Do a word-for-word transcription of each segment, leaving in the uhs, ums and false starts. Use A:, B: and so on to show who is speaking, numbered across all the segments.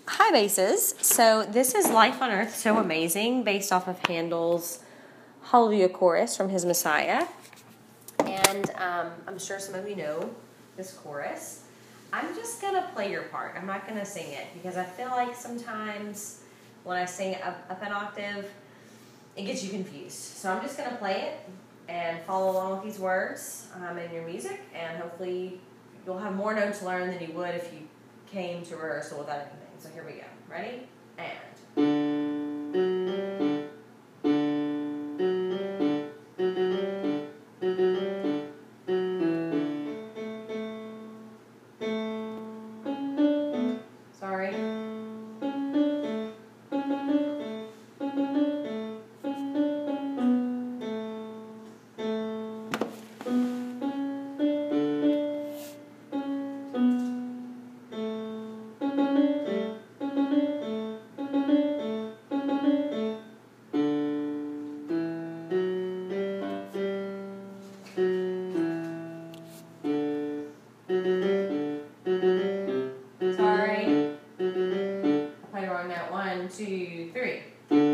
A: Hi Bases. So this is Life on Earth So Amazing based off of Handel's Hallelujah Chorus from his Messiah. And um, I'm sure some of you know this chorus. I'm just going to play your part. I'm not going to sing it because I feel like sometimes when I sing up, up an octave, it gets you confused. So I'm just going to play it and follow along with these words um, in your music, and hopefully you'll have more notes to learn than you would if you came to rehearsal without anything. So here we go. Ready? And. Sorry. Sorry. I played wrong note. One, two, three.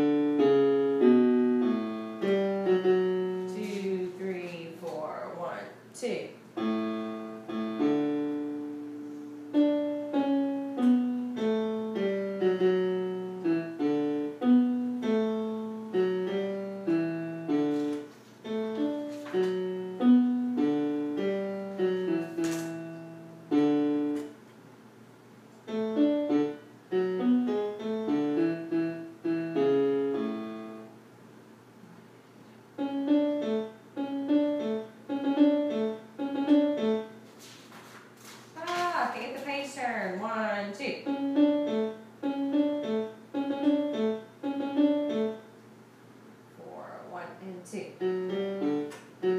A: Two, three, four. One, two. Ah, okay, get the page turn. One, two. Four, one, and two.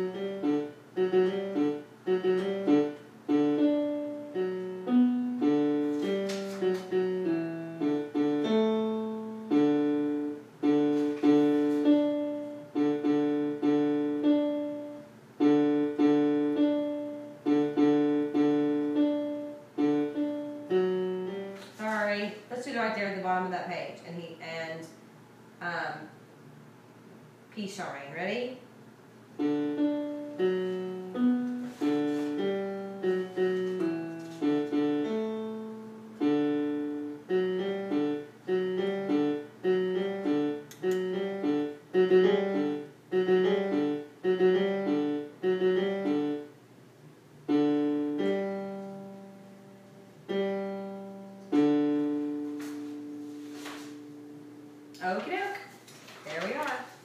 A: Sorry. Let's do it right there at the bottom of that page. And he and um Peace shall reign. Ready? Okie doke. There we are.